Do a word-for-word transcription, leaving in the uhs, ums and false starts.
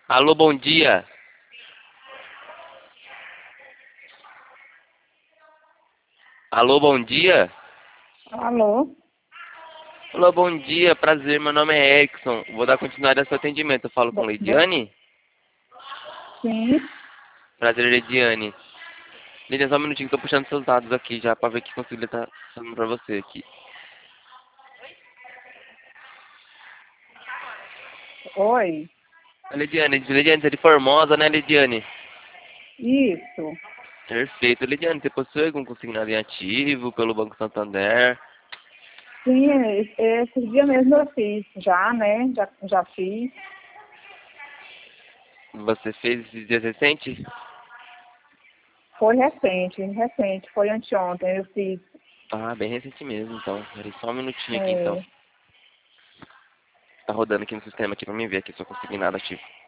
Alô, bom dia. Alô, bom dia. Alô? Alô, bom dia. Prazer, meu nome é Erickson. Vou dar continuidade ao seu atendimento. Eu falo com Bo- bo- Leidiane? Sim. Prazer, Leidiane. Leidiane, só um minutinho, tô puxando seus dados aqui já pra ver que consigo estar falando pra você aqui. Oi. Leidiane, Leidiane, você é de Formosa, né, Leidiane? Isso. Perfeito. Leidiane, você possui algum consignado em ativo pelo Banco Santander? Sim, e- esse dia mesmo eu fiz, já, né? Já, já fiz. Você fez esses dias recentes? Foi recente, recente, foi anteontem, eu fiz. Ah, bem recente mesmo, então. Peraí, só um minutinho aqui, então. É, Tá rodando aqui no sistema aqui pra mim ver aqui se eu consegui nada ativo.